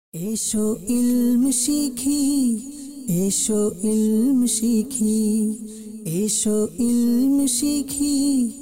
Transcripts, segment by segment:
এসো ইলম শিখি, এসো ইলম শিখি, এসো ইলম শিখি,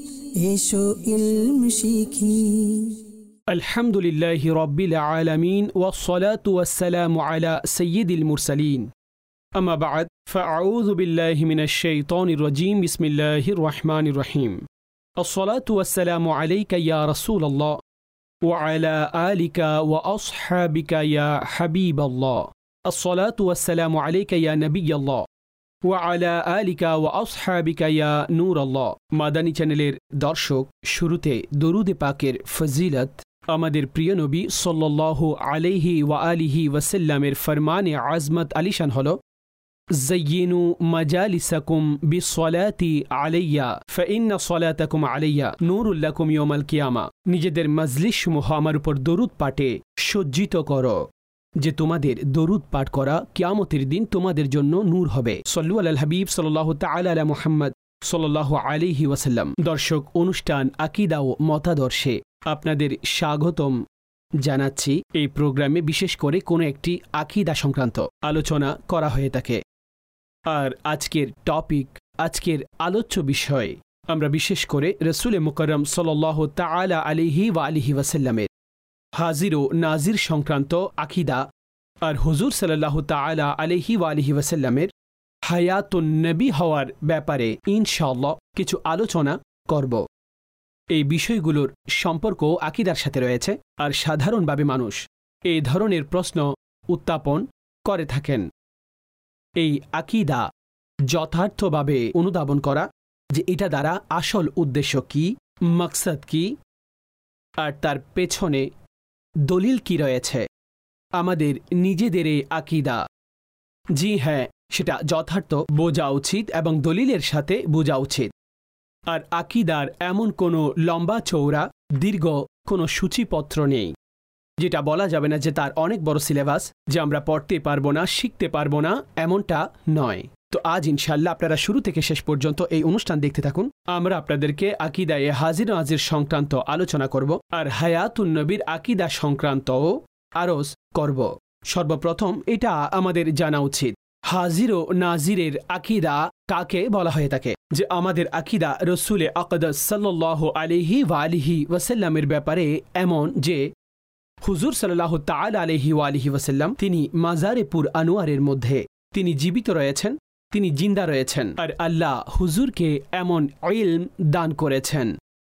এসো ইলম শিখি। আলহামদুলিল্লাহি রাব্বিল আলামিন ওয়াসসালাতু ওয়াসসালামু আলা সাইয়্যিদিল মুরসালিন। আম্মা বা'দ, ফাআউযু বিল্লাহি মিনাশ শাইতানির রাজীম। বিসমিল্লাহির রহমানির রহিম। আসসালাতু ওয়াসসালামু আলাইকা ইয়া রাসূলাল্লাহ ওয়া আলা আলিকা ওয়া আসহাবিকা ইয়া হাবিবাল্লাহ। আসসালাতু ওয়াসসালামু আলাইকা ইয়া নবিয়াল্লাহ ওয়া আলা আলিকা ওয়া আসহাবিকা ইয়া নূরাল্লাহ। মাদানী চ্যানেলের দর্শক, শুরুতে দরুদে পাকের ফজিলত আমাদের প্রিয় নবী সাল্লাল্লাহু আলাইহি ওয়া আলিহি ওয়াসাল্লামের ফরমানে আজমত আলিশান হলো, যায়্যিনু মাজালিসাকুম বিসসালাতি আলাইয়া ফাইন্না সালাতাকুম আলাইয়া নূরুল লাকুম ইয়াউমাল কিয়ামা। নিজেদের মজলিসসমূহ আমার উপর দরুদ পাঠে সজ্জিত করো, যে তোমাদের দরুদ পাঠ করা কিয়ামতের দিন তোমাদের জন্য নূর হবে। সল্লু আলাল হাবিব সাল্লাল্লাহু তাআলা আলা মুহাম্মদ সাল্লাল্লাহু আলাইহি ওয়াসাল্লাম। দর্শক, অনুষ্ঠান আকীদা ও মতাদর্শে আপনাদের স্বাগতম জানাচ্ছি। এই প্রোগ্রামে বিশেষ করে কোনো একটি আকীদা সংক্রান্ত আলোচনা করা হয়ে থাকে। আর আজকের টপিক, আজকের আলোচ্য বিষয়, আমরা বিশেষ করে রাসূলে মুকাররম সাল্লাল্লাহু তাআলা আলাইহি ওয়া আলিহি ওয়াসাল্লামের হাজির ও নাজির সংক্রান্ত আকীদা আর হুজুর সাল্লাল্লাহু তাআলা আলাইহি ওয়া আলিহি ওয়াসাল্লামের হায়াতুন নবী হওয়ার ব্যাপারে ইনশাআল্লাহ কিছু আলোচনা করব। এই বিষয়গুলোর সম্পর্ক আকীদার সাথে রয়েছে, আর সাধারণভাবে মানুষ এই ধরনের প্রশ্ন উত্থাপন করে থাকেন। এই আকীদা যথার্থভাবে অনুধাবন করা, যে এটা দ্বারা আসল উদ্দেশ্য কি, মাকসাদ কি, আর তার পেছনে দলিল কি রয়েছে। আমাদের নিজেদের এই আকীদা, জি হ্যাঁ, সেটা যথার্থ বোঝা উচিত এবং দলিলের সাথে বোঝা উচিত। আর আকীদার এমন কোনো লম্বা চৌড়া দীর্ঘ কোনো সূচিপত্র নেই, যেটা বলা যাবে না যে তার অনেক বড় সিলেবাস, যে আমরা পড়তে পারবো না, শিখতে পারবো না, এমনটা নয়। তো আজ ইনশাআল্লাহ আপনারা শুরু থেকে শেষ পর্যন্ত এই অনুষ্ঠান দেখতে থাকুন। আমরা আপনাদেরকে আকীদায়ে হাজির নাজির সংক্রান্ত আলোচনা করব, আর হায়াতুন নবীর আকীদা সংক্রান্তও আরজ করব। সর্বপ্রথম এটা আমাদের জানা উচিত, হাজির ও নাজিরের আকীদা কাকে বলা হয়ে থাকে। যে আমাদের আকীদা রাসূলে আকদাস সাল্লাল্লাহু আলাইহি ওয়া আলিহি ওয়াসাল্লামের ব্যাপারে এমন, যে হুজুর সাল্লাল্লাহু তাআলা আলাইহি ওয়া আলিহি ওয়াসাল্লাম তিনি মাজারে পুর আনোয়ারের মধ্যে তিনি জীবিত রয়েছেন, তিনি জিন্দা রয়েছেন। আর আল্লাহ হুজুরকে এমন ইলম দান করেছেন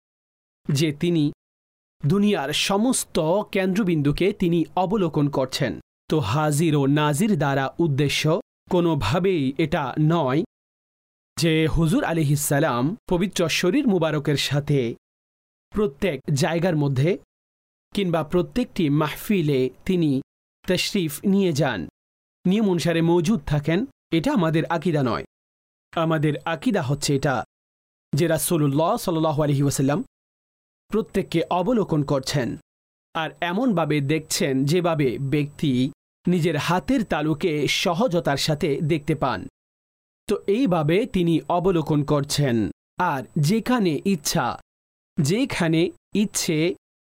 যে তিনি দুনিয়ার সমস্ত কেন্দ্রবিন্দুকে তিনি অবলোকন করছেন। তো হাজির ও নাজির দ্বারা উদ্দেশ্য কোনোভাবেই এটা নয় যে হুজুর আলাইহিস সালাম পবিত্র শরীর মুবারকের সাথে প্রত্যেক জায়গার মধ্যে কিংবা প্রত্যেকটি মাহফিলে তিনি তশরিফ নিয়ে যান, নিয়ম অনুসারে মৌজুদ থাকেন। এটা আমাদের আকীদা নয়। আমাদের আকীদা হচ্ছে এটা, যে রাসূলুল্লাহ সাল্লাল্লাহু আলাইহি ওয়াসাল্লাম প্রত্যেককে অবলোকন করছেন, আর এমনভাবে দেখছেন যেভাবে ব্যক্তি নিজের হাতের তালুকে সহজতার সাথে দেখতে পান। তো এইভাবে তিনি অবলোকন করছেন, আর যেখানে ইচ্ছা, যেখানে ইচ্ছে,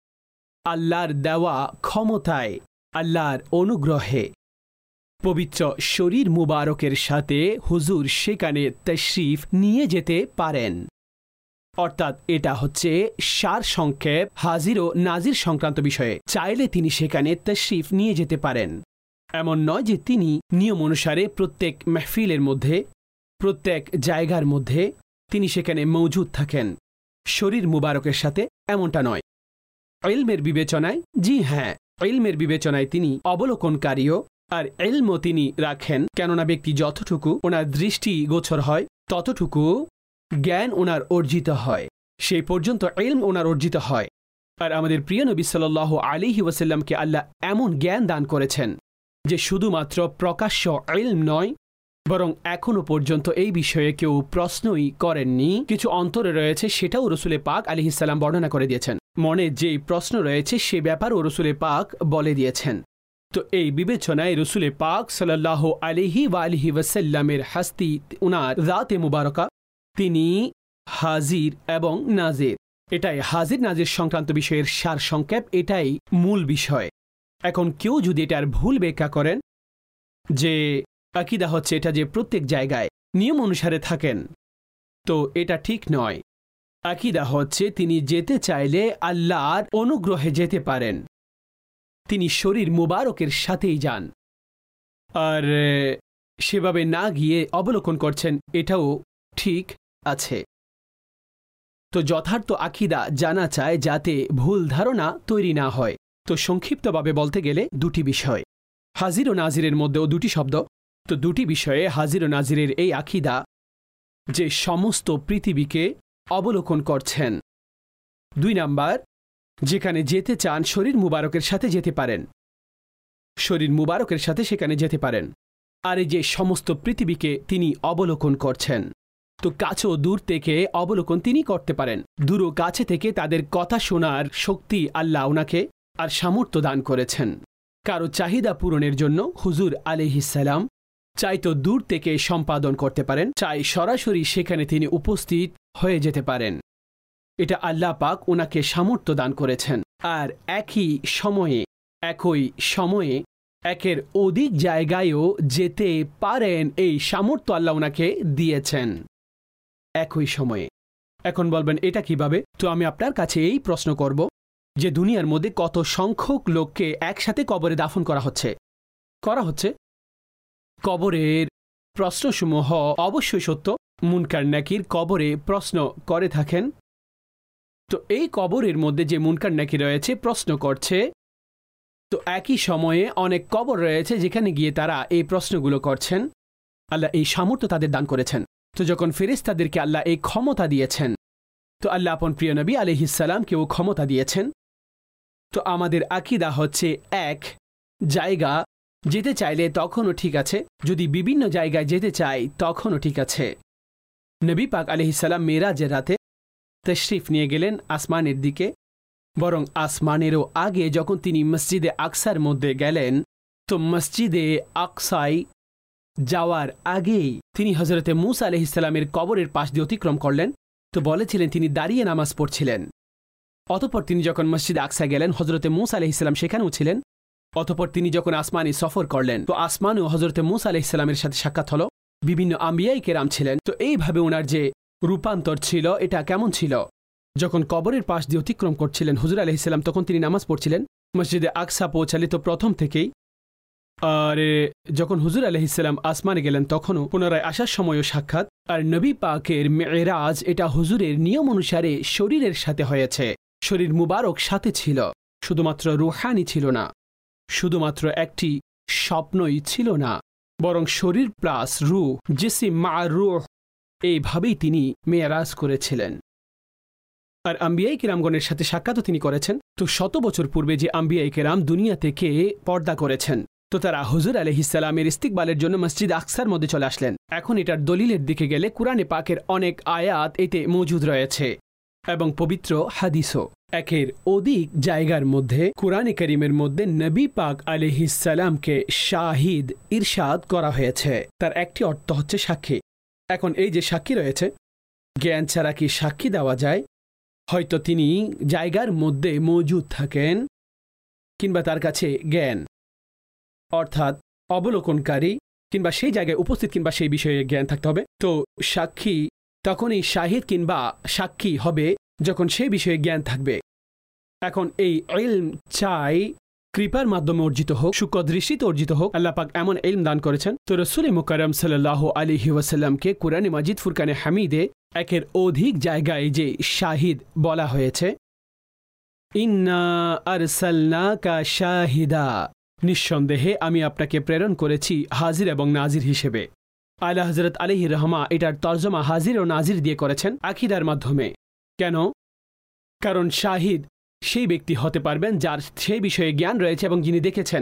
আল্লাহর দেওয়া ক্ষমতায়, আল্লাহর অনুগ্রহে পবিত্র শরীর মুবারকের সাথে হুজুর সেখানে তশরিফ নিয়ে যেতে পারেন। অর্থাৎ এটা হচ্ছে সার সংক্ষেপ হাজির ও নাজির সংক্রান্ত বিষয়ে। চাইলে তিনি সেখানে তশরিফ নিয়ে যেতে পারেন, এমন নয় যে তিনি নিয়ম অনুসারে প্রত্যেক মাহফিলের মধ্যে, প্রত্যেক জায়গার মধ্যে তিনি সেখানে মৌজুদ থাকেন শরীর মুবারকের সাথে, এমনটা নয়। ইলমের বিবেচনায়, জি হ্যাঁ, ইলমের বিবেচনায় তিনি অবলোকনকারীও, আর ইলমও তিনি রাখেন। কেননা ব্যক্তি যতটুকু ওনার দৃষ্টি গোচর হয়, ততটুকু জ্ঞান ওনার অর্জিত হয়, সেই পর্যন্ত ইলম ওনার অর্জিত হয়। আর আমাদের প্রিয় নবী সাল্লাল্লাহু আলাইহি ওয়াসাল্লামকে আল্লাহ এমন জ্ঞান দান করেছেন যে শুধুমাত্র প্রকাশ্য ইলম নয়, বরং এখনো পর্যন্ত এই বিষয়ে কেউ প্রশ্নই করেননি। কিছু অন্তরে রয়েছে, সেটাও রাসূলে পাক আলাইহিস সালাম বর্ণনা করে দিয়েছেন। মনে যেই প্রশ্ন রয়েছে সে ব্যাপারও রাসূলে পাক বলে দিয়েছেন। তো এই বিবেচনায় রাসূলে পাক সাল্লাল্লাহু আলাইহি ওয়া আলিহি ওয়াসাল্লামের হাস্তি, উনার জাতে মুবারকা, তিনি হাজির এবং নাজির। এটাই হাজির নাজির সংক্রান্ত বিষয়ের সার সংক্ষেপ, এটাই মূল বিষয়। এখন কেউ যদি এটার ভুল ব্যাখ্যা করেন যে আকীদা হচ্ছে এটা যে প্রত্যেক জায়গায় নিয়ম অনুসারে থাকেন, তো এটা ঠিক নয়। আকীদা হচ্ছে তিনি যেতে চাইলে আল্লাহর অনুগ্রহে যেতে পারেন, তিনি শরীর মুবারকের সাথেই যান, আর সেভাবে না গিয়ে অবলোকন করছেন, এটাও ঠিক আছে। তো যথার্থ আকীদা জানা চায় যাতে ভুল ধারণা তৈরি না হয়। তো সংক্ষিপ্তভাবে বলতে গেলে দুটি বিষয়, হাজির ও নাজিরের মধ্যেও দুটি শব্দ। তো দুটি বিষয়ে হাজির ও নাজিরের এই আকীদা যে সমস্ত পৃথিবীকে অবলোকন করছেন। 2 নাম্বার, যেখানে যেতে চান শরীর মুবারকের সাথে যেতে পারেন, শরীর মুবারকের সাথে সেখানে যেতে পারেন। আর এই যে সমস্ত পৃথিবীকে তিনি অবলোকন করছেন, তো কাছে ও দূর থেকে অবলোকন তিনি করতে পারেন। দূর ও কাছে থেকে তাদের কথা শোনার শক্তি আল্লাহ ওনাকে আর সামর্থ্য দান করেছেন। কারো চাহিদা পূরণের জন্য হুজুর আলাইহিস সালাম চাই তো দূর থেকে সম্পাদন করতে পারেন, চাই সরাসরি সেখানে তিনি উপস্থিত হয়ে যেতে পারেন। এটা আল্লাহ পাক ওনাকে সামর্থ্য দান করেছেন। আর একই সময়ে একের অধিক জায়গায়ও যেতে পারেন, এই সামর্থ্য আল্লাহ ওনাকে দিয়েছেন একই সময়ে। এখন বলবেন এটা কিভাবে? তো আমি আপনার কাছে এই প্রশ্ন করব যে দুনিয়ার মধ্যে কত সংখ্যক লোককে একসাথে কবরে দাফন করা হচ্ছে? কবরের প্রশ্নসমূহ অবশ্যই সত্য। মুনকার নাকির কবরে প্রশ্ন করে থাকেন। তো এই কবরের মধ্যে যে মুনকার নাকির রয়েছে প্রশ্ন করছে, তো একই সময়ে অনেক কবর রয়েছে যেখানে গিয়ে তারা এই প্রশ্নগুলো করছেন। আল্লাহ এই সামর্থ্য তাদের দান করেছেন। তো যখন ফেরেশতাদেরকে আল্লাহ এই ক্ষমতা দিয়েছেন, তো আল্লাহ আপন প্রিয় নবী আলাইহিস সালামকেও ক্ষমতা দিয়েছেন। তো আমাদের আকীদা হচ্ছে এক জায়গা যেতে চাইলে তখনও ঠিক আছে, যদি বিভিন্ন জায়গায় যেতে চাই তখনও ঠিক আছে। নবী পাক আলাইহিস সালাম মেরাজের রাতে তশরিফ নিয়ে গেলেন আসমানের দিকে, বরং আসমানেরও আগে যখন তিনি মসজিদে আকসার মধ্যে গেলেন, তো মসজিদে আকসায় যাওয়ার আগেই তিনি হযরতে মূসা আলাইহিস সালামের কবরের পাশ দিয়ে অতিক্রম করলেন। তো বলেছিলেন তিনি দাঁড়িয়ে নামাজ পড়ছিলেন। অতঃপর তিনি যখন মসজিদে আকসা গেলেন, হযরতে মূসা আলাইহিস সালাম সেখানেও ছিলেন। অতঃপর তিনি যখন আসমানে সফর করলেন, তো আসমানেও হযরতে মূসা আলাইহিস সালামের সাথে সাক্ষাৎ হলো। বিভিন্ন আম্বিয়ায়ে কেরাম ছিলেন। তো এইভাবে ওনার যে রূপান্তর ছিল এটা কেমন ছিল? যখন কবরের পাশ দিয়ে অতিক্রম করছিলেন হুজুর আলাইহিস সালাম, তখন তিনি নামাজ পড়ছিলেন। মসজিদে আকসা পৌঁছালে তো প্রথম থেকেই, আর যখন হুজুর আলাইহিস সালাম আসমানে গেলেন তখনও পুনরায় আসার সময়ও সাক্ষাৎ। আর নবী পাকের মেরাজ এটা হুজুরের নিয়ম অনুসারে শরীরের সাথে হয়েছে, শরীর মুবারক সাথে ছিল, শুধুমাত্র রুহানি ছিল না, শুধুমাত্র একটি স্বপ্নই ছিল না, বরং শরীর প্লাস রূহ, জিসিম মা রূহ, এইভাবেই তিনি মেরাজ করেছিলেন। আর আম্বিয়ায়ে কেরামগণের সাথে সাক্ষাৎও তিনি করেছেন। তো 100 বছর পূর্বে যে আম্বিয়ায়ে কেরাম দুনিয়া থেকে পর্দা করেছেন, তো তারা হুজুর আলাইহিস সালামের ইস্তিকবালের জন্য মসজিদ আকসার মধ্যে চলে আসলেন। এখন এটার দলিলের দিকে গেলে কুরআনে পাকের অনেক আয়াত এতে মজুদ রয়েছে এবং পবিত্র হাদিসও। একের অধিক জায়গার মধ্যে কুরআনে কারীমের মধ্যে নবী পাক আলাইহিস সালামকে শাহিদ ইরশাদ করা হয়েছে। তার একটি অর্থ হচ্ছে সাক্ষী। এখন এই যে সাক্ষী রয়েছে, জ্ঞান ছাড়া কি সাক্ষী দেওয়া যায়? হয়তো তিনি জায়গার মধ্যে মজুদ থাকেন, কিংবা তার কাছে জ্ঞান অর্থাৎ অবলোকনকারী কিংবা সেই জায়গায় উপস্থিত কিংবা সেই বিষয়ে জ্ঞান থাকতে হবে। তো সাক্ষী তখনই শাহিদ কিংবা সাক্ষী হবে যখন সেই বিষয়ে জ্ঞান থাকবে। এখন এই ইলম চাই কৃপার মাধ্যমে অর্জিত হোক, সূক্ষ্ম দৃষ্টিতে অর্জিত হোক। আল্লাহ পাক এমন ইলম দান করেছেন। তো রাসূল মুকাররম সাল্লাল্লাহু আলাইহি ওয়াসাল্লামকে কুরআনে মাজিদ ফুরকানে হামিদে একের অধিক জায়গায় যে শাহিদ বলা হয়েছে, ইন্না আরসালনাকা শাহিদা, নিঃসন্দেহে আমি আপনাকে প্রেরণ করেছি হাজির এবং নাজির হিসেবে। আলা হযরত আলাইহির রহমা এটার তরজমা হাজির ও নাজির দিয়ে করেছেন আকীদার মাধ্যমে। কেন? কারণ শাহিদ সেই ব্যক্তি হতে পারবেন যার সেই বিষয়ে জ্ঞান রয়েছে এবং যিনি দেখেছেন।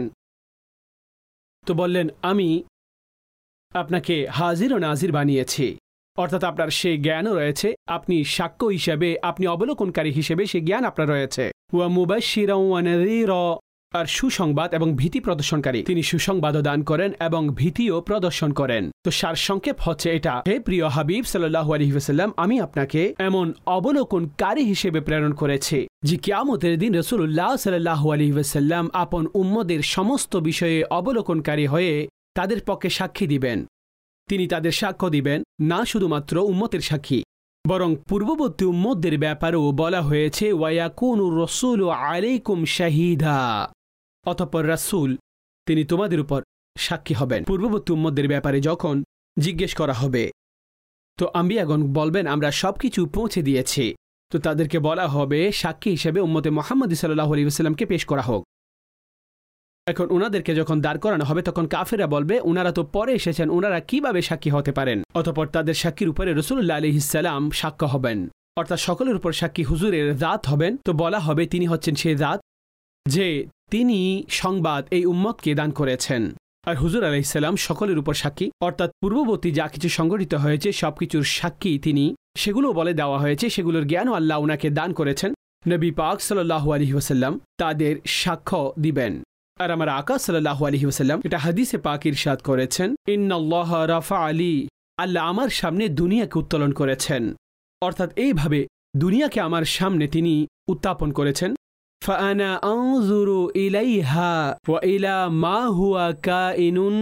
তো বললেন আমি আপনাকে হাজির ও নাজির বানিয়েছি, অর্থাৎ আপনার সেই জ্ঞানও রয়েছে, আপনি সাক্ষ্য হিসেবে, আপনি অবলোকনকারী হিসেবে সেই জ্ঞান আপনার রয়েছে। ওয়া মুবাশশিরাও ওয়া নাযীরা, আর সুসংবাদ এবং ভীতি প্রদর্শনকারী। তিনি সুসংবাদও দান করেন এবং ভীতিও প্রদর্শন করেন। তো সারসংক্ষেপ হচ্ছে এটা, হে প্রিয় হাবিব সাল্লাল্লাহু আলাইহি ওয়াসাল্লাম, আমি আপনাকে এমন অবলোকনকারী হিসেবে প্রেরণ করেছি যে কিয়ামতের দিন রাসূলুল্লাহ সাল্লাল্লাহু আলাইহি ওয়াসাল্লাম আপন উম্মদের সমস্ত বিষয়ে অবলোকনকারী হয়ে তাদের পক্ষে সাক্ষী দিবেন। তিনি তাদের সাক্ষ্য দিবেন, না শুধুমাত্র উম্মতের সাক্ষী, বরং পূর্ববর্তী উম্মতদের ব্যাপারেও বলা হয়েছে ওয়ায়াকুনুর রাসূলু আলাইকুম শাহীদা, অতঃপর রাসূল তিনি তোমাদের উপর সাক্ষী হবেন। পূর্ববর্তী উম্মতদের ব্যাপারে যখন জিজ্ঞেস করা হবে তো আম্বিয়াগণ বলবেন আমরা সবকিছু পৌঁছে দিয়েছি। তো তাদেরকে বলা হবে সাক্ষী হিসেবে উম্মতে মুহাম্মদ সাল্লাল্লাহু আলাইহি ওয়াসাল্লামকে পেশ করা হোক। এখন ওনাদেরকে যখন দাঁড় করানো হবে তখন কাফেররা বলবে ওনারা তো পরে এসেছেন, ওনারা কিভাবে সাক্ষী হতে পারেন? অতঃপর তাদের সাক্ষীর উপরে রাসূলুল্লাহ আলাইহিস সালাম সাক্ষ্য হবেন, অর্থাৎ সকলের উপর সাক্ষী হুজুরের জাত হবেন। তো বলা হবে তিনি হচ্ছেন সেই জাত যে তিনি সংবাদ এই উম্মতকে দান করেছেন। আর হুজুর আলাইহিস সালাম সকলের উপর সাক্ষী, অর্থাৎ পূর্ববর্তী যা কিছু সংঘটিত হয়েছে সবকিছুর সাক্ষী তিনি, সেগুলো বলে দেওয়া হয়েছে, সেগুলোর জ্ঞানও আল্লাহ ওনাকে দান করেছেন। নবী পাক সাল্লাল্লাহু আলাইহি ওয়াসাল্লাম তাদের সাক্ষ্য দিবেন। আর আমার আকা সাল্লাল্লাহু আলাইহি ওয়াসাল্লাম এটা হাদিসে পাক ইরশাদ করেছেন, ইন্নাল্লাহ রাফা আলী, আল্লাহ আমার সামনে দুনিয়াকে উত্তোলন করেছেন, অর্থাৎ এইভাবে দুনিয়াকে আমার সামনে তিনি উত্থাপন করেছেন। ফাআনা আনজুরু ইলাইহা ওয়া ইলা মা হুয়া কাইনুন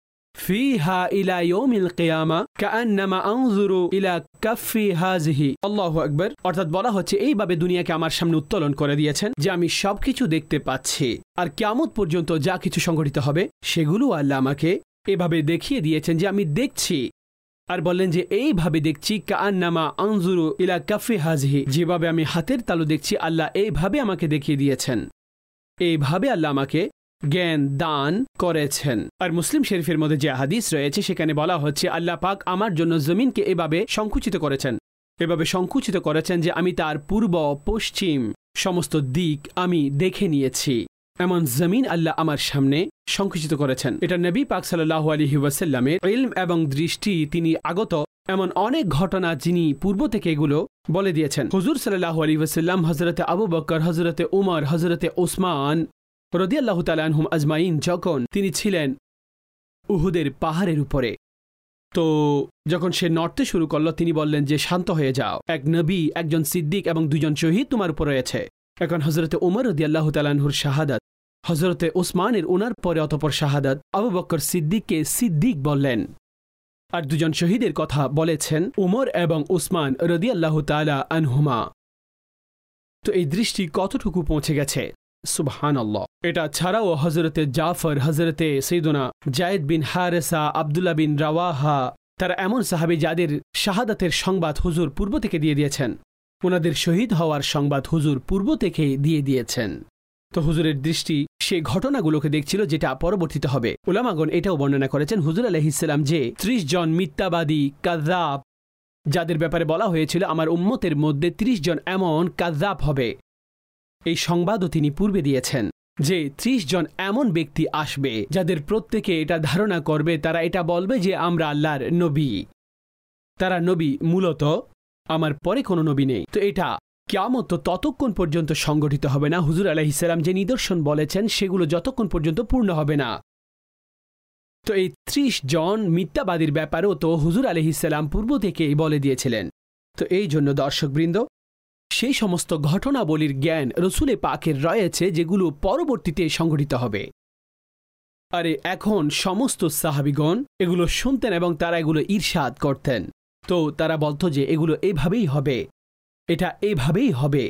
ফিহা ইলা ইয়াউমিল কিয়ামা কাআন্নামা আনজুরু ইলা কাফি হাযিহি। আল্লাহু আকবার। অর্থাৎ বলা হচ্ছে এইভাবে দুনিয়াকে আমার সামনে উত্তোলন করে দিয়েছেন যে আমি সবকিছু দেখতে পাচ্ছি, আর কিয়ামত পর্যন্ত যা কিছু সংঘটিত হবে সেগুলো আল্লাহ আমাকে এভাবে দেখিয়ে দিয়েছেন যে আমি দেখছি। আর বললেন যে এইভাবে দেখছি কাআন্নামা আনজুরু ইলা কাফি হাযিহি, যেভাবে আমি হাতের তালু দেখছি আল্লাহ এইভাবে আমাকে দেখিয়ে দিয়েছেন, এইভাবে আল্লাহ আমাকে জ্ঞান দান করেছেন। আর মুসলিম শরীফের মধ্যে যে হাদিস রয়েছে সেখানে বলা হচ্ছে আল্লাহ পাক আমার জন্য জমিনকে এভাবে সংকুচিত করেছেন, এভাবে সংকুচিত করেছেন যে আমি তার পূর্ব পশ্চিম সমস্ত দিক আমি দেখে নিয়েছি। এমন জমিন আল্লাহ আমার সামনে সংকুচিত করেছেন। এটা নবী পাক সাল্লাল্লাহু আলাইহি ওয়াসাল্লামের ইলম এবং দৃষ্টি তিনি আগত এমন অনেক ঘটনা যিনি পূর্ব থেকে এগুলো বলে দিয়েছেন। হুজুর সাল্লাল্লাহু আলাইহি ওয়াসাল্লাম হযরতে আবু বকর, হযরতে উমর, হযরতে ওসমান রাদিয়াল্লাহু তাআলা আনহুম আজমাইন যখন তিনি ছিলেন উহুদের পাহাড়ের উপরে, তো যখন সে নড়তে শুরু করল তিনি বললেন যে শান্ত হয়ে যাও, এক নবী, একজন সিদ্দিক এবং দুজন শহীদ তোমার উপর রয়েছে। এখন হযরতে উমর রাদিয়াল্লাহু তাআলা আনহুর শাহাদাত, হযরতে ওসমানের ওনার পরে অতঃপর শাহাদাত, আবু বকর সিদ্দিককে সিদ্দিক বললেন। আর দুজন শহীদের কথা বলেছেন উমর এবং ওসমান রাদিয়াল্লাহু তাআলা আনহুমা। তো এই দৃষ্টি কতটুকু পৌঁছে গেছে, সুবহানাল্লাহ। এটা ছাড়াও হযরতে জাফর, হযরতে সাইয়্যিদুনা যায়েদ বিন হারেসা, আব্দুল্লাহ বিন রাওয়াহা, তারা এমন সাহাবী যাদের শাহাদাতের সংবাদ হুজুর পূর্ব থেকে দিয়ে দিয়েছেন, ওনাদের শহীদ হওয়ার সংবাদ হুজুর পূর্ব থেকে দিয়ে দিয়েছেন। তো হুজুরের দৃষ্টি সেই ঘটনাগুলোকে দেখছিল যেটা পরবর্তীতে হবে। উলামাগণ এটাও বর্ণনা করেছেন হুজুর আলাইহিস সালাম যে 30 জন মিথ্যাবাদী কাযযাব যাদের ব্যাপারে বলা হয়েছিল আমার উম্মতের মধ্যে 30 জন এমন কাযযাব হবে, এই সংবাদও তিনি পূর্বে দিয়েছেন যে 30 জন এমন ব্যক্তি আসবে যাদের প্রত্যেকে এটা ধারণা করবে, তারা এটা বলবে যে আমরা আল্লাহর নবী, তারা নবী, মূলত আমার পরে কোনো নবী নেই। তো এটা কিয়ামত ততক্ষণ পর্যন্ত সংগঠিত হবে না, হুজুর আলাইহিস সালাম যে নিদর্শন বলেছেন সেগুলো যতক্ষণ পর্যন্ত পূর্ণ হবে না। তো এই 30 জন মিথ্যাবাদীর ব্যাপারেও তো হুজুর আলাইহিস সালাম পূর্ব থেকেই বলে দিয়েছিলেন। তো এই জন্য দর্শকবৃন্দ সেই সমস্ত ঘটনাবলীর জ্ঞান রসুলে পাকের রয়েছে যেগুলো পরবর্তীতে সংঘটিত হবে। আরে এখন সমস্ত সাহাবীগণ এগুলো শুনতেন এবং তারা এগুলো ইরশাদ করতেন। তো তারা বলতো যে এগুলো এইভাবেই হবে, এটা এইভাবেই হবে।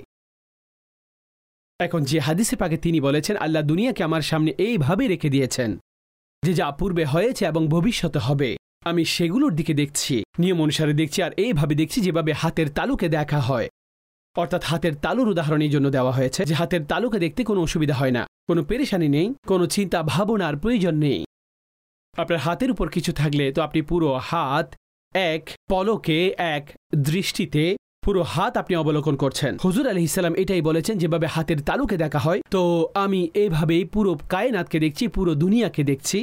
এখন যে হাদিসে পাকে তিনি বলেছেন আল্লাহ দুনিয়াকে আমার সামনে এইভাবে রেখে দিয়েছেন যে যা পূর্বে হয়েছে এবং ভবিষ্যতে হবে আমি সেগুলোর দিকে দেখছি, নিয়ম অনুসারে দেখছি, আর এইভাবে দেখছি যেভাবে হাতের তালুকে দেখা হয়। অর্থাৎ হাতের তালুর উদাহরণ এই জন্য দেওয়া হয়েছে যে হাতের তালুকে দেখতে কোনো অসুবিধা হয় না, কোনো পেরেশানি নেই, কোনো চিন্তা ভাবনার প্রয়োজন নেই। আপনার হাতের উপর কিছু থাকলে তো আপনি পুরো হাত এক পলকে, এক দৃষ্টিতে পুরো হাত আপনি অবলোকন করছেন। হুজুর আলাইহিস সালাম এটাই বলেছেন যেভাবে হাতের তালুকে দেখা হয়, তো আমি এইভাবেই পুরো কায়নাতকে দেখছি, পুরো দুনিয়াকে দেখছি।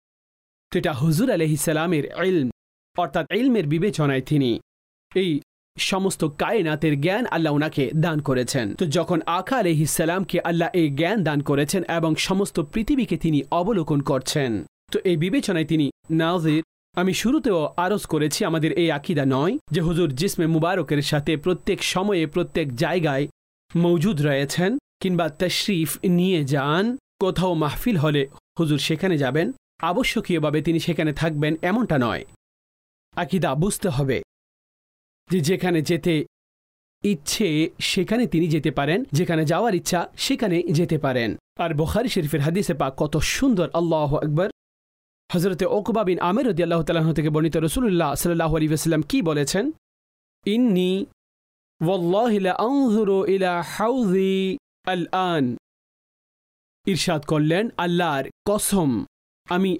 তো এটা হুজুর আলাইহিস সালামের ইলম, অর্থাৎ ইলমের বিবেচনায় তিনি এই সমস্ত কায়নাতের জ্ঞান আল্লাহ ওনাকে দান করেছেন। তো যখন আকা আলাইহিস সালামকে আল্লাহ এই জ্ঞান দান করেছেন এবং সমস্ত পৃথিবীকে তিনি অবলোকন করছেন, তো এই বিবেচনায় তিনি নাজির। আমি শুরুতেও আরজ করেছি আমাদের এই আকীদা নয় যে হুজুর জিসমে মুবারকের সাথে প্রত্যেক সময়ে প্রত্যেক জায়গায় মৌজুদ রয়েছেন কিংবা তশরিফ নিয়ে যান। কোথাও মাহফিল হলে হুজুর সেখানে যাবেন, আবশ্যকীয়ভাবে তিনি সেখানে থাকবেন, এমনটা নয়। আকীদা বুঝতে হবে যে যেখানে যেতে ইচ্ছে সেখানে তিনি যেতে পারেন, যেখানে যাওয়ার ইচ্ছা সেখানে যেতে পারেন। আর বুখারী শরীফের হাদিসে পাক কত সুন্দর, আল্লাহু আকবার। হযরতে উকবা বিন আমির রাদিয়াল্লাহু তাআলা আনহু থেকে বর্ণিত, রাসূলুল্লাহ সাল্লাল্লাহু আলাইহি ওয়াসাল্লাম কি বলেছেন? ইন্নী ওয়াল্লাহি লা আনজুরু ইলা হাউযি আল-আন। ইরশাদ করলেন, আল্লাহর কসম, আমি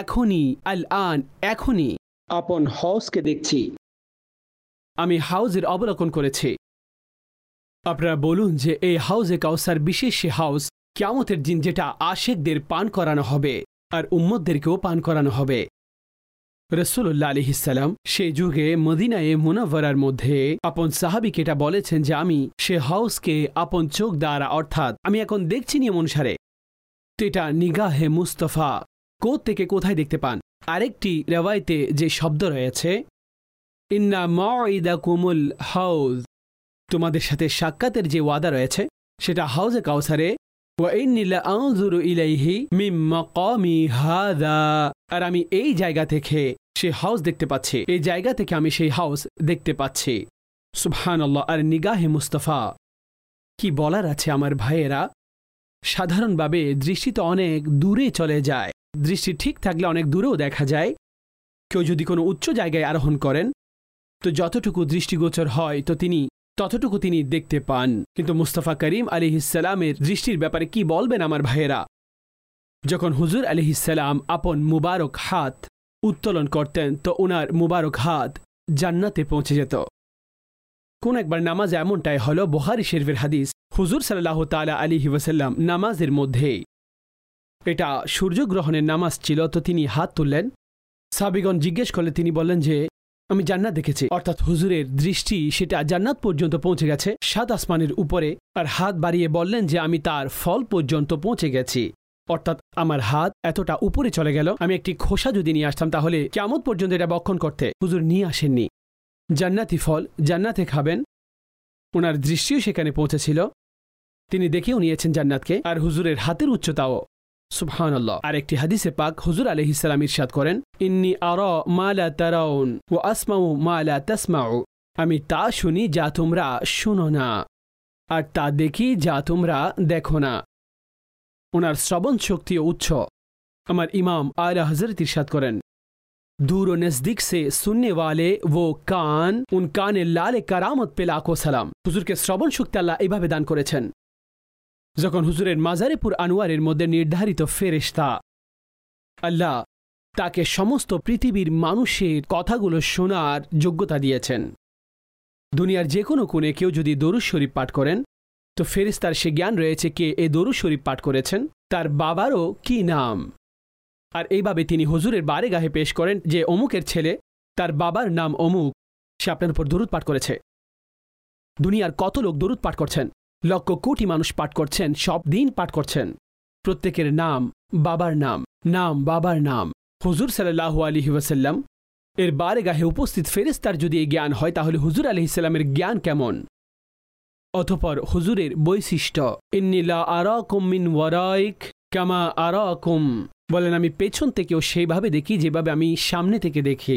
এখনই আপন হাউজকে দেখছি, আমি হাউজের অবলোকন করেছি। আপনারা বলুন যে এই হাউজে কাউসার বিশেষ সে হাউজ কিয়ামতের দিন যেটা আশিকদের পান করানো হবে আর উম্মতদেরকেও পান করানো হবে। রাসূলুল্লাহ আলাইহিস সালাম সেই যুগে মদিনায়ে মুনাওয়ারার মধ্যে আপন সাহাবীকে এটা বলেছেন যে আমি সে হাউজকে আপন চোখ দ্বারা, অর্থাৎ আমি এখন দেখছি নিয়ম অনুসারে। তো এটা নিগাহে মুস্তাফা থেকে কোথায় দেখতে পান? আরেকটি রিওয়ায়াতে যে শব্দ রয়েছে, ইন্না মাউইদাকুমুল হাউজ, তোমাদের সাথে সাক্ষাতের যে ওয়াদা রয়েছে সেটা হাউজে কাউসারে। ওয়া ইন্নী লা আনজুরু ইলাইহি মিন মাকামি হাযা, আর আমি এই জায়গা থেকে সে হাউস দেখতে পাচ্ছি, এই জায়গা থেকে আমি সেই হাউস দেখতে পাচ্ছি। সুবহানাল্লাহ। আর নিগাহে মুস্তাফা কি বলার আছে আমার ভাইয়েরা। সাধারণভাবে দৃষ্টি তো অনেক দূরে চলে যায়, দৃষ্টি ঠিক থাকলে অনেক দূরেও দেখা যায়। কেউ যদি কোনো উচ্চ জায়গায় আরোহণ করেন তো যতটুকু দৃষ্টিগোচর হয় তো তিনি ততটুকু তিনি দেখতে পান। কিন্তু মুস্তাফা করিম আলাইহিস সালামের দৃষ্টির ব্যাপারে কি বলবেন আমার ভাইয়েরা? যখন হুজুর আলাইহিস সালাম আপন মুবারক হাত উত্তোলন করতেন তো ওনার মুবারক হাত জান্নাতে পৌঁছে যেত। কোন একবার নামাজ এমনটাই হলো, বুখারী শরীফের হাদিস, হুজুর সাল্লাল্লাহু তাআলা আলাইহি ওয়াসাল্লাম নামাজের মধ্যে, এটা সূর্যগ্রহণের নামাজ ছিল, তো তিনি হাত তুললেন। সাহাবীগণ জিজ্ঞেস করলে তিনি বললেন যে আমি জান্নাত দেখেছি, অর্থাৎ হুজুরের দৃষ্টি সেটা জান্নাত পর্যন্ত পৌঁছে গেছে, 7 আসমানের উপরে। আর হাত বাড়িয়ে বললেন যে আমি তার ফল পর্যন্ত পৌঁছে গেছি, অর্থাৎ আমার হাত এতটা উপরে চলে গেল, আমি একটি খোসা যদি নিয়ে আসতাম তাহলে কিয়ামত পর্যন্ত এটা বক্ষণ করতে হুজুর নিয়ে আসেননি। জান্নাতি ফল জান্নাতে খাবেন, ওনার দৃষ্টিও সেখানে পৌঁছেছিল, তিনি দেখেও নিয়েছেন জান্নাতকে। আর হুজুরের হাতের উচ্চতাও, সুবহানাল্লাহ। আর একটি হাদিসে পাক হুজুর আলাইহিস সালাম ইরশাদ করেন, ইন্নী আরা মা লা তারাউন ওয়া আসমাউ মা লা তাসমাউ, আমি তা শুনি যা তোমরা শুনো না, আর তা দেখি যা তোমরা দেখো না। ওনার শ্রবণ শক্তিও উচ্চ। আমার ইমাম আলা হযরত ইরশাদ করেন, दूर व नजदीक से सुनने वाले वो कान, उन काने लाले करामत पे लाखों সালাম। হুজুরকে শ্রবণ শক্তি আল্লাহ এইভাবে দান করেছেন, যখন হুজুরের মাজারেপুর আনোয়ারের মধ্যে নির্ধারিত ফেরেশতা আল্লাহ তাকে সমস্ত পৃথিবীর মানুষের কথাগুলো শোনার যোগ্যতা দিয়েছেন। দুনিয়ার যে কোনো কোণে কেউ যদি দরুদ শরীফ পাঠ করেন তো ফেরেশতার সে জ্ঞান রয়েছে কে এ দরুদ শরীফ পাঠ করেছেন, তার বাবারও কি নাম। আর এইভাবে তিনি হুজুরের বারেগাহে পেশ করেন যে অমুকের ছেলে, তার বাবার নাম অমুক, সে আপনার উপর দরুদ পাঠ করেছে। দুনিয়ার কত লোক দরুদ পাঠ করছেন, লক্ষ কোটি মানুষ পাঠ করছেন, সব দিন পাঠ করছেন, প্রত্যেকের নাম বাবার নাম, নাম বাবার নাম। হুজুর সাল্লাল্লাহু আলাইহি ওয়াসাল্লাম এর বারেগাহে উপস্থিত ফেরেশতার যদি এই জ্ঞান হয় তাহলে হুজুর আলাইহিস সালামের জ্ঞান কেমন। অতঃপর হুজুরের বৈশিষ্ট্য, ইন্নী লা আরাকুম মিন ওয়ারাইক কামা আরাকুম, বলেন আমি পেছন থেকেও সেইভাবে দেখি যেভাবে আমি সামনে থেকে দেখি।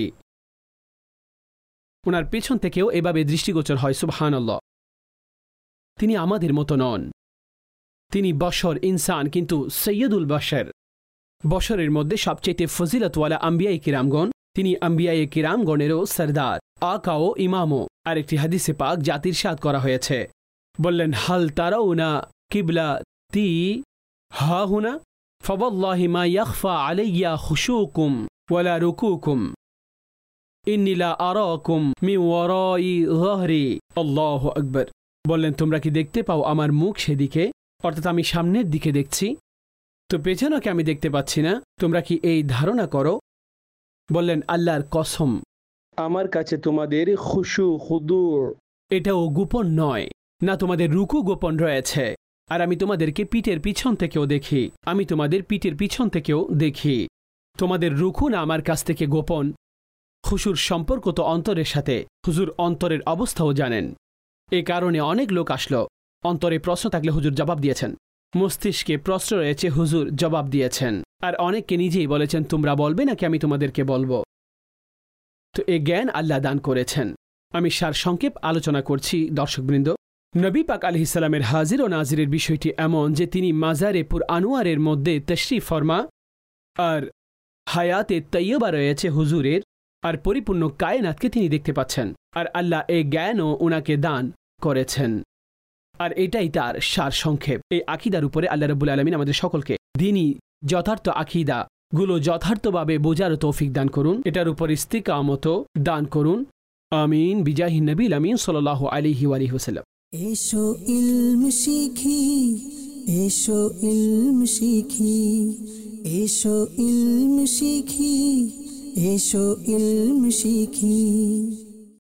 ওনার পেছন থেকেও এভাবে দৃষ্টিগোচর হয়। সুবহানাল্লাহ। তিনি আমাদের মতো নন, তিনি বশর ইনসান, কিন্তু সৈয়দুল বশর, বশরের মধ্যে সবচেয়ে ফজিলতওয়ালা আম্বিয়ায়ে কিরামগণ, তিনি আম্বিয়ায়ে কিরামগণেরও সরদার, আকা ও ইমামও। আরেকটি হাদিসে পাক জাতির ইরশাদ করা হয়েছে, বললেন হাল তারাউনা কিবলাতি হা হুনা ফাওয়াল্লাহি মা ইয়াখফা আলাইয়া খুশুকুম ওয়ালা রুকুকুম ইন্নী লা আরাকুম মিন ওয়ারাই যাহরি। আল্লাহু আকবার। বললেন তোমরা কি দেখতে পাও আমার মুখ সেদিকে, অর্থাৎ আমি সামনের দিকে দেখছি, তো পেছনকে আমি দেখতে পাচ্ছি না, তোমরা কি এই ধারণা করো? বললেন আল্লাহর কসম, আমার কাছে তোমাদের খুশু খুদু এটাও গোপন নয়, না তোমাদের রুকু গোপন রয়েছে। আর আমি তোমাদেরকে পিঠের পিছন থেকেও দেখি, আমি তোমাদের পিঠের পিছন থেকেও দেখি। তোমাদের রুকু না আমার কাছ থেকে গোপন। হুজুর সম্পর্ক তো অন্তরের সাথে, হুজুর অন্তরের অবস্থাও জানেন। এ কারণে অনেক লোক আসলো, অন্তরে প্রশ্ন থাকলে হুজুর জবাব দিয়েছেন, মস্তিষ্কে প্রশ্ন রয়েছে, হুজুর জবাব দিয়েছেন। আর অনেককে নিজেই বলেছেন তোমরা বলবে নাকি আমি তোমাদেরকে বলবো। তো এ জ্ঞান আল্লাহ দান করেছেন। আমি সারসংক্ষেপ আলোচনা করছি দর্শকবৃন্দ। নবী পাক আলাইহিস সালামের হাজির ও নাজিরের বিষয়টি এমন যে তিনি মাজারে পুর আনোয়ারের মধ্যে তশরিফ ফরমা, আর হায়াতে তৈয়বা রয়েছে হুজুরের, আর পরিপূর্ণ কায়নাতকে তিনি দেখতে পাচ্ছেন। আর আল্লাহ এই জ্ঞানও ওনাকে দান করেছেন। আর এটাই তার সারসংক্ষেপ। এই আকিদার উপরে আল্লাহ রাব্বুল আলামিন আমাদের সকলকে দ্বীনি যথার্থ আকিদা গুলো যথার্থভাবে বোঝার তৌফিক দান করুন, এটার উপর ইস্তিকামত দান করুন। আমিন বিজাহি নবী আমিন সাল্লাল্লাহু আলাইহি ওয়াসাল্লাম। এসো ইলম শিখি, এসো ইলম শিখি, এসো ইলম শিখি, এসো ইলম শিখি।